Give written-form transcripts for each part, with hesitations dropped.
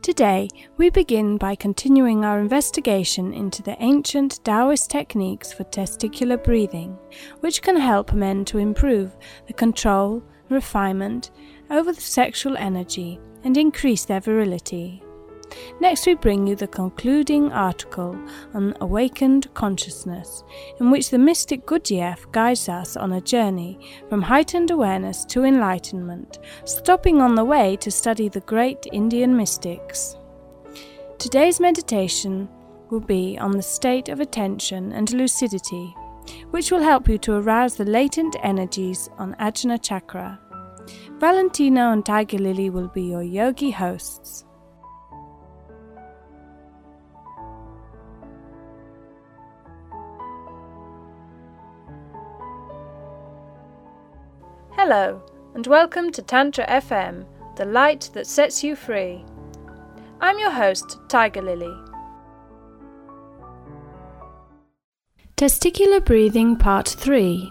Today, we begin by continuing our investigation into the ancient Taoist techniques for testicular breathing, which can help men to improve the control, refinement over the sexual energy and increase their virility. Next, we bring you the concluding article on awakened consciousness, in which the mystic Gurdjieff guides us on a journey from heightened awareness to enlightenment, stopping on the way to study the great Indian mystics. Today's meditation will be on the state of attention and lucidity, which will help you to arouse the latent energies on Ajna Chakra. Valentino and Tiger Lily will be your yogi hosts. Hello, and welcome to Tantra FM, the light that sets you free. I'm your host, Tiger Lily. Testicular Breathing Part 3.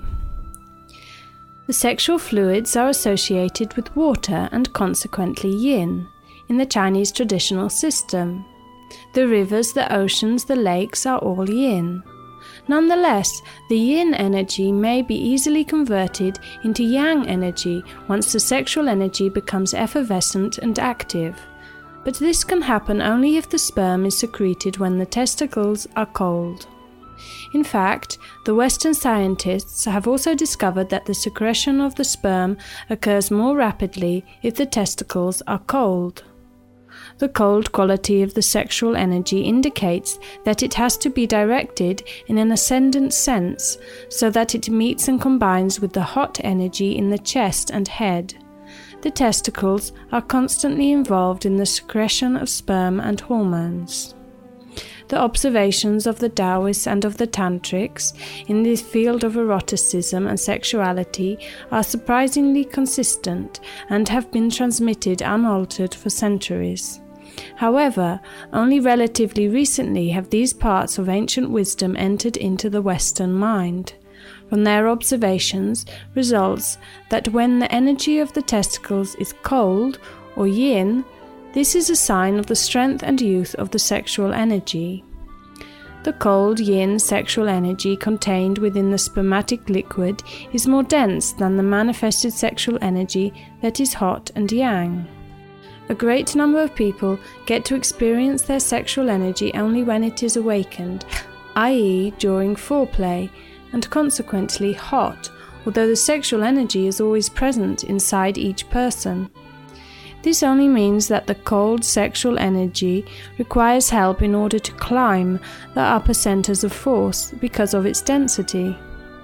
The sexual fluids are associated with water and consequently yin in the Chinese traditional system. The rivers, the oceans, the lakes are all yin. Nonetheless, the yin energy may be easily converted into yang energy once the sexual energy becomes effervescent and active. But this can happen only if the sperm is secreted when the testicles are cold. In fact, the Western scientists have also discovered that the secretion of the sperm occurs more rapidly if the testicles are cold. The cold quality of the sexual energy indicates that it has to be directed in an ascendant sense, so that it meets and combines with the hot energy in the chest and head. The testicles are constantly involved in the secretion of sperm and hormones. The observations of the Taoists and of the Tantrics in the field of eroticism and sexuality are surprisingly consistent and have been transmitted unaltered for centuries. However, only relatively recently have these parts of ancient wisdom entered into the Western mind. From their observations results that when the energy of the testicles is cold, or yin, this is a sign of the strength and youth of the sexual energy. The cold yin sexual energy contained within the spermatic liquid is more dense than the manifested sexual energy that is hot and yang. A great number of people get to experience their sexual energy only when it is awakened, i.e. during foreplay, and consequently hot, although the sexual energy is always present inside each person. This only means that the cold sexual energy requires help in order to climb the upper centers of force because of its density.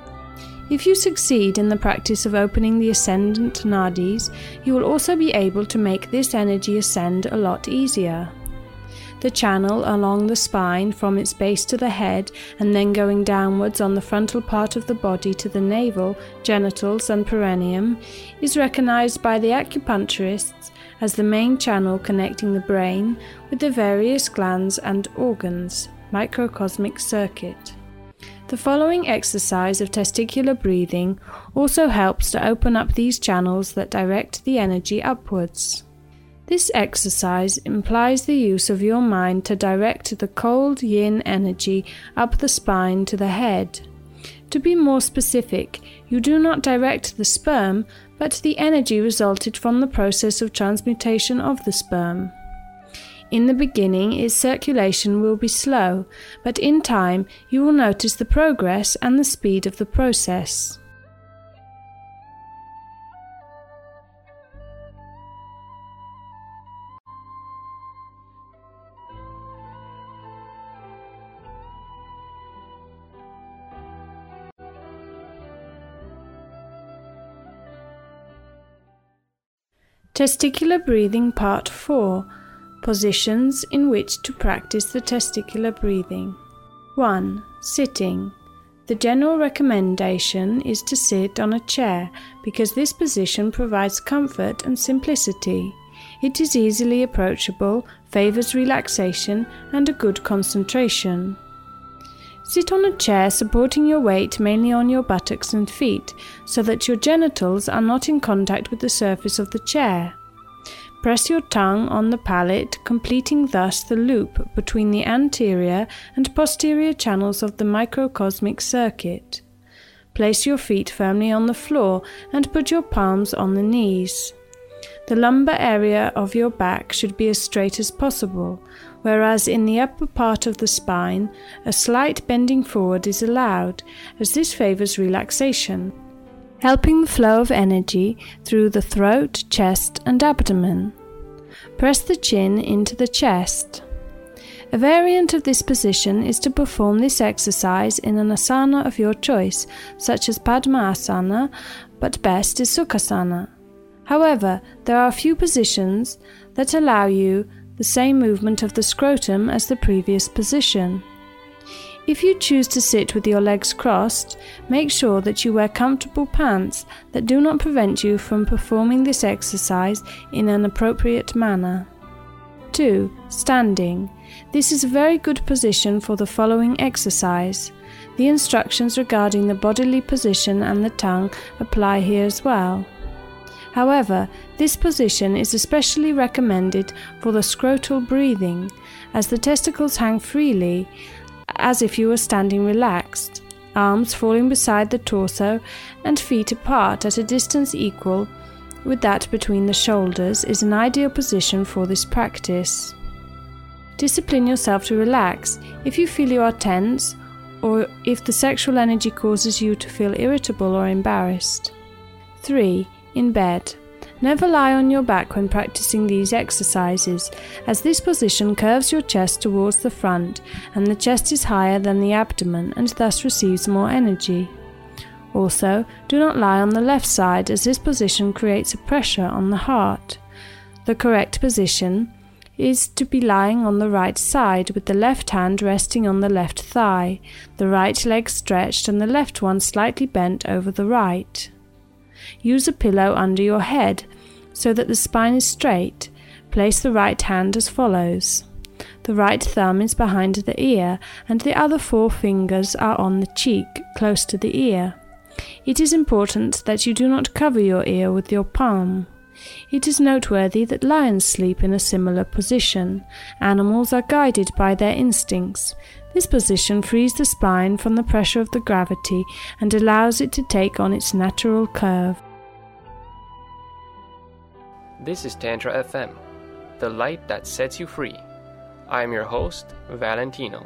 If you succeed in the practice of opening the ascendant nadis, you will also be able to make this energy ascend a lot easier. The channel along the spine from its base to the head and then going downwards on the frontal part of the body to the navel, genitals and perineum is recognized by the acupuncturists as the main channel connecting the brain with the various glands and organs, microcosmic circuit. The following exercise of testicular breathing also helps to open up these channels that direct the energy upwards. This exercise implies the use of your mind to direct the cold yin energy up the spine to the head. To be more specific, you do not direct the sperm, but the energy resulted from the process of transmutation of the sperm. In the beginning, its circulation will be slow, but in time you will notice the progress and the speed of the process. Testicular Breathing Part 4. Positions in which to practice the testicular breathing. 1. Sitting. The general recommendation is to sit on a chair because this position provides comfort and simplicity. It is easily approachable, favors relaxation and a good concentration. Sit on a chair supporting your weight mainly on your buttocks and feet so that your genitals are not in contact with the surface of the chair. Press your tongue on the palate, completing thus the loop between the anterior and posterior channels of the microcosmic circuit. Place your feet firmly on the floor and put your palms on the knees. The lumbar area of your back should be as straight as possible, whereas in the upper part of the spine, a slight bending forward is allowed, as this favors relaxation, helping the flow of energy through the throat, chest, and abdomen. Press the chin into the chest. A variant of this position is to perform this exercise in an asana of your choice, such as Padmasana, but best is Sukhasana. However, there are a few positions that allow you the same movement of the scrotum as the previous position. If you choose to sit with your legs crossed, make sure that you wear comfortable pants that do not prevent you from performing this exercise in an appropriate manner. 2. Standing. This is a very good position for the following exercise. The instructions regarding the bodily position and the tongue apply here as well. However, this position is especially recommended for the scrotal breathing, as the testicles hang freely, as if you were standing relaxed, arms falling beside the torso and feet apart at a distance equal with that between the shoulders is an ideal position for this practice. Discipline yourself to relax if you feel you are tense or if the sexual energy causes you to feel irritable or embarrassed. 3. In bed. Never lie on your back when practicing these exercises, as this position curves your chest towards the front and the chest is higher than the abdomen and thus receives more energy. Also, do not lie on the left side, as this position creates a pressure on the heart. The correct position is to be lying on the right side with the left hand resting on the left thigh, the right leg stretched and the left one slightly bent over the right. Use a pillow under your head so that the spine is straight. Place the right hand as follows. The right thumb is behind the ear and the other 4 fingers are on the cheek, close to the ear. It is important that you do not cover your ear with your palm. It is noteworthy that lions sleep in a similar position. Animals are guided by their instincts. This position frees the spine from the pressure of the gravity and allows it to take on its natural curve. This is Tantra FM, the light that sets you free. I am your host, Valentino.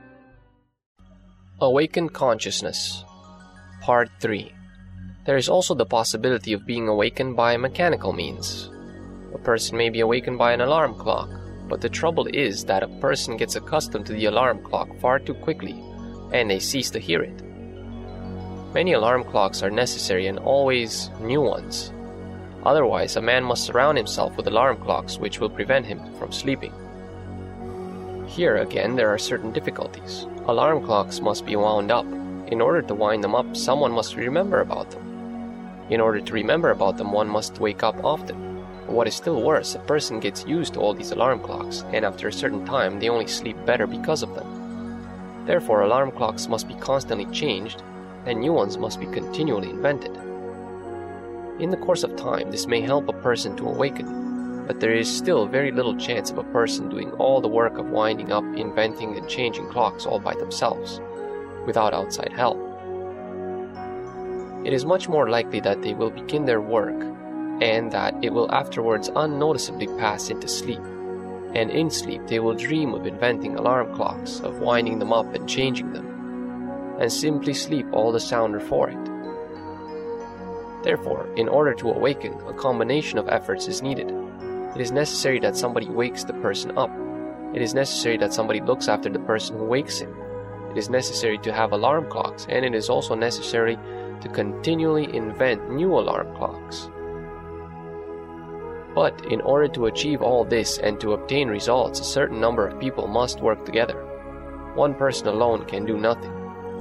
Awakened Consciousness, Part 3. There is also the possibility of being awakened by mechanical means. A person may be awakened by an alarm clock, but the trouble is that a person gets accustomed to the alarm clock far too quickly, and they cease to hear it. Many alarm clocks are necessary and always new ones. Otherwise, a man must surround himself with alarm clocks which will prevent him from sleeping. Here again there are certain difficulties. Alarm clocks must be wound up. In order to wind them up, someone must remember about them. In order to remember about them, one must wake up often. What is still worse, a person gets used to all these alarm clocks, and after a certain time they only sleep better because of them. Therefore, alarm clocks must be constantly changed, and new ones must be continually invented. In the course of time, this may help a person to awaken, but there is still very little chance of a person doing all the work of winding up, inventing, and changing clocks all by themselves, without outside help. It is much more likely that they will begin their work, and that it will afterwards unnoticeably pass into sleep. And in sleep they will dream of inventing alarm clocks, of winding them up and changing them, and simply sleep all the sounder for it. Therefore, in order to awaken, a combination of efforts is needed. It is necessary that somebody wakes the person up. It is necessary that somebody looks after the person who wakes him. It is necessary to have alarm clocks, and it is also necessary to continually invent new alarm clocks. But in order to achieve all this and to obtain results, a certain number of people must work together. One person alone can do nothing.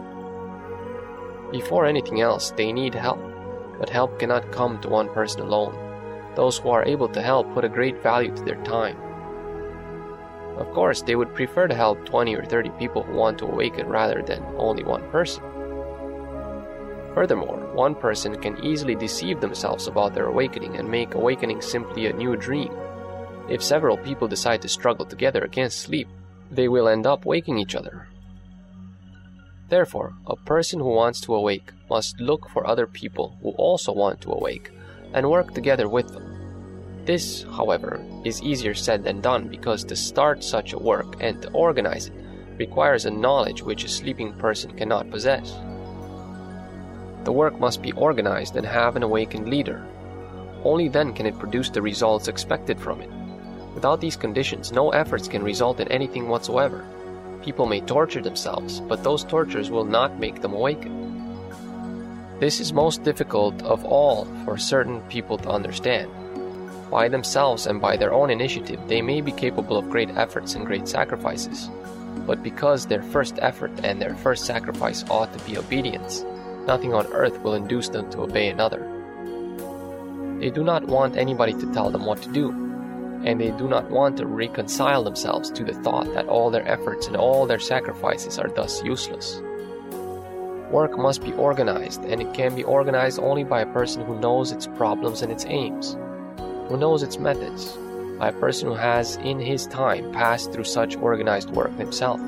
Before anything else, they need help, but help cannot come to one person alone. Those who are able to help put a great value to their time. Of course, they would prefer to help 20 or 30 people who want to awaken rather than only one person. Furthermore, one person can easily deceive themselves about their awakening and make awakening simply a new dream, If several people decide to struggle together against sleep, they will end up waking each other. Therefore, a person who wants to awake must look for other people who also want to awake and work together with them. This, however, is easier said than done because to start such a work and to organize it requires a knowledge which a sleeping person cannot possess. The work must be organized and have an awakened leader. Only then can it produce the results expected from it. Without these conditions, no efforts can result in anything whatsoever. People may torture themselves, but those tortures will not make them awaken. This is most difficult of all for certain people to understand. By themselves and by their own initiative, they may be capable of great efforts and great sacrifices. But because their first effort and their first sacrifice ought to be obedience, nothing on earth will induce them to obey another. They do not want anybody to tell them what to do, and they do not want to reconcile themselves to the thought that all their efforts and all their sacrifices are thus useless. Work must be organized, and it can be organized only by a person who knows its problems and its aims, who knows its methods, by a person who has in his time passed through such organized work himself.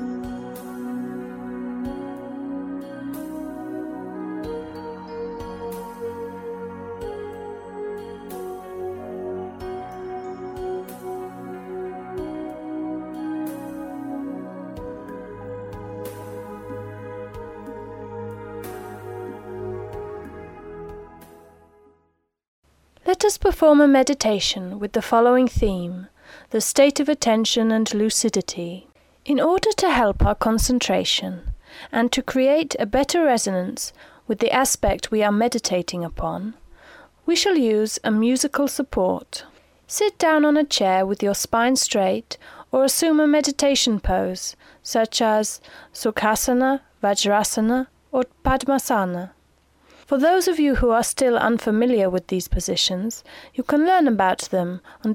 Let us perform a meditation with the following theme, the state of attention and lucidity. In order to help our concentration and to create a better resonance with the aspect we are meditating upon, we shall use a musical support. Sit down on a chair with your spine straight or assume a meditation pose such as Sukhasana, Vajrasana or Padmasana. For those of you who are still unfamiliar with these positions, you can learn about them on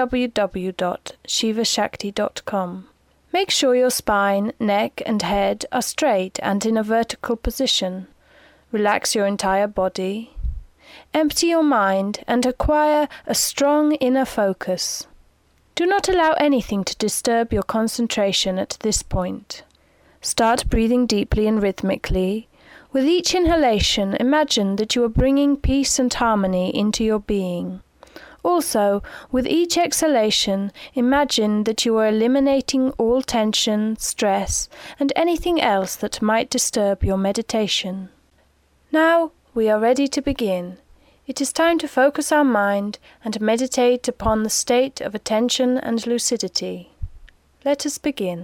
www.shivashakti.com. Make sure your spine, neck and head are straight and in a vertical position. Relax your entire body. Empty your mind and acquire a strong inner focus. Do not allow anything to disturb your concentration at this point. Start breathing deeply and rhythmically. With each inhalation, imagine that you are bringing peace and harmony into your being. Also, with each exhalation, imagine that you are eliminating all tension, stress, and anything else that might disturb your meditation. Now, we are ready to begin. It is time to focus our mind and meditate upon the state of attention and lucidity. Let us begin.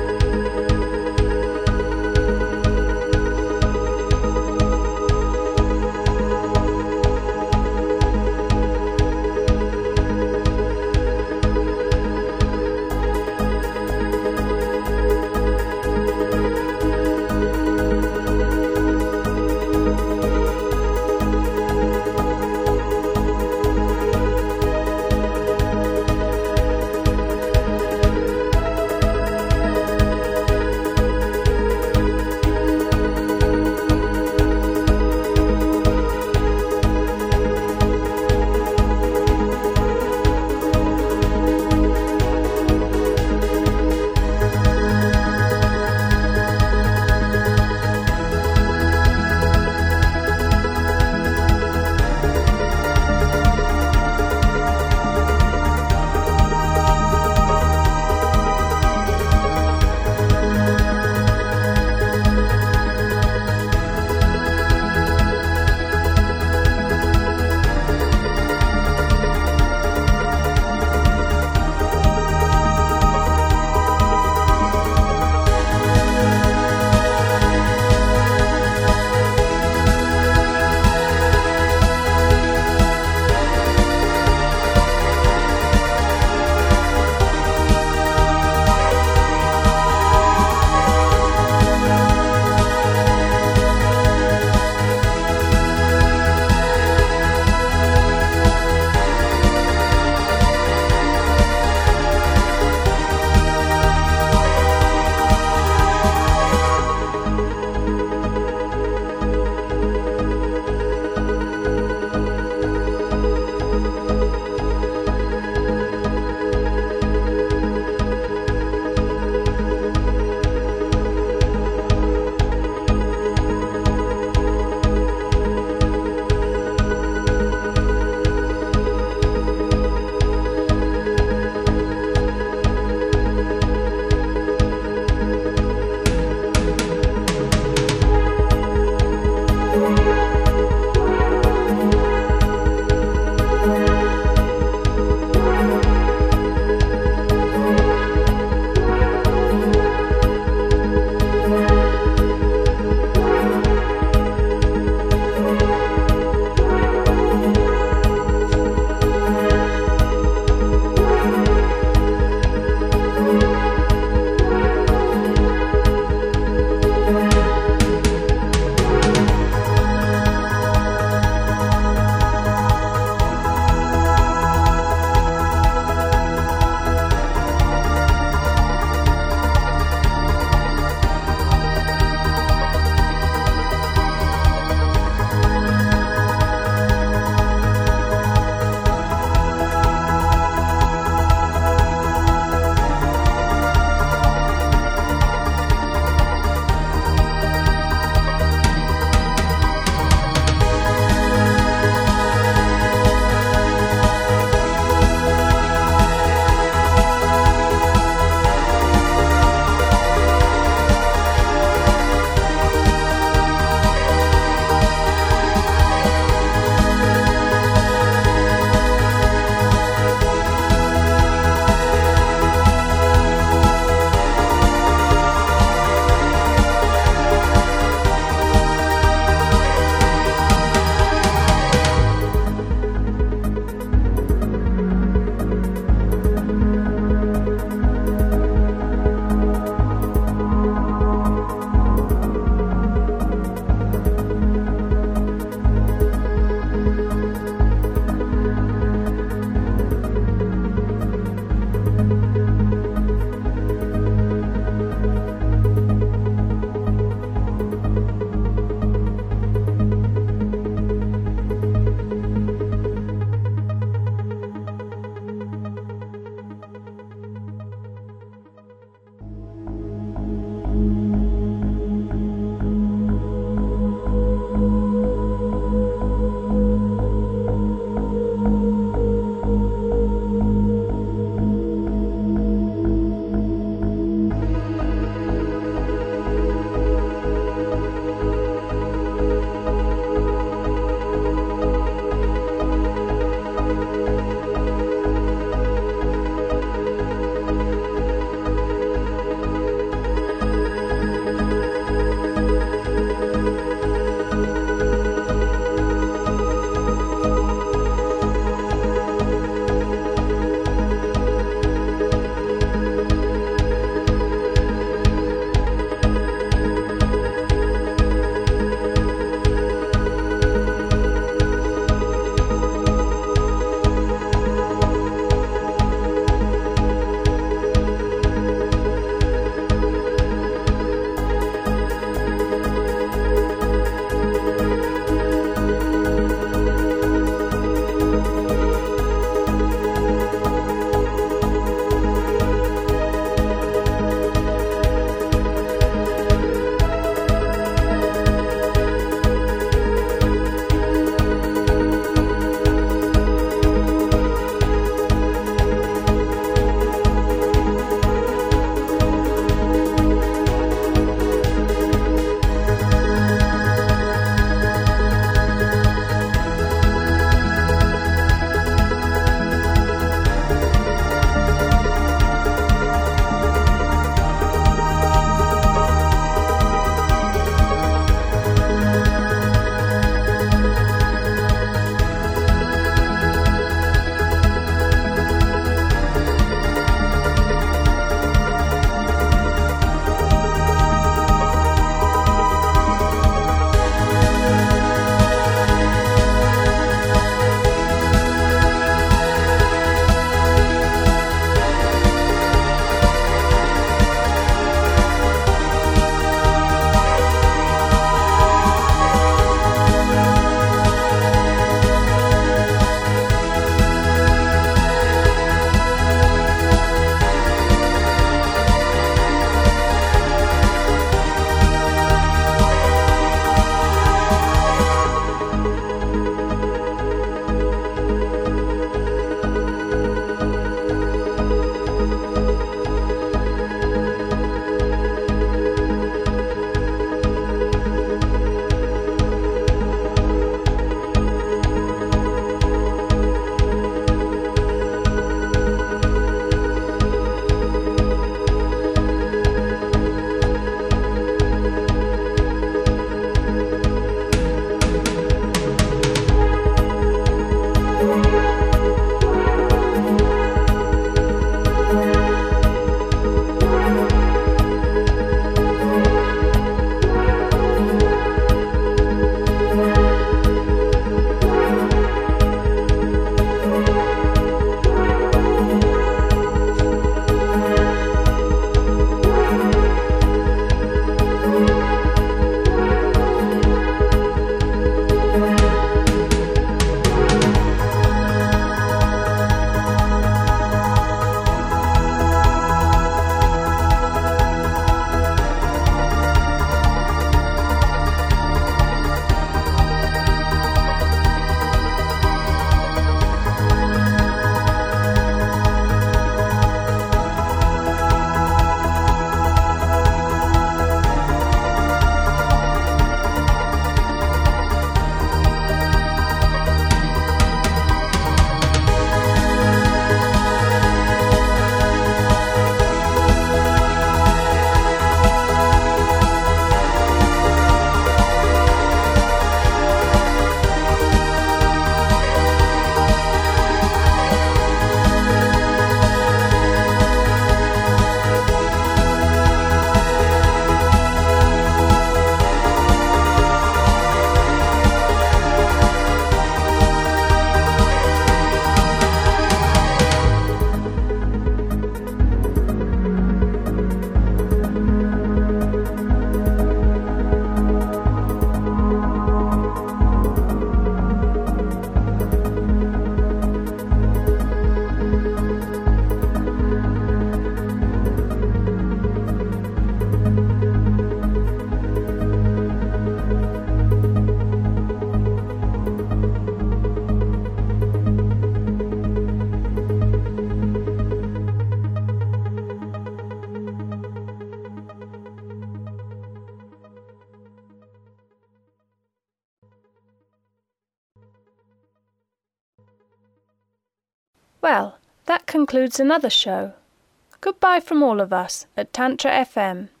Well, that concludes another show. Goodbye from all of us at Tantra FM.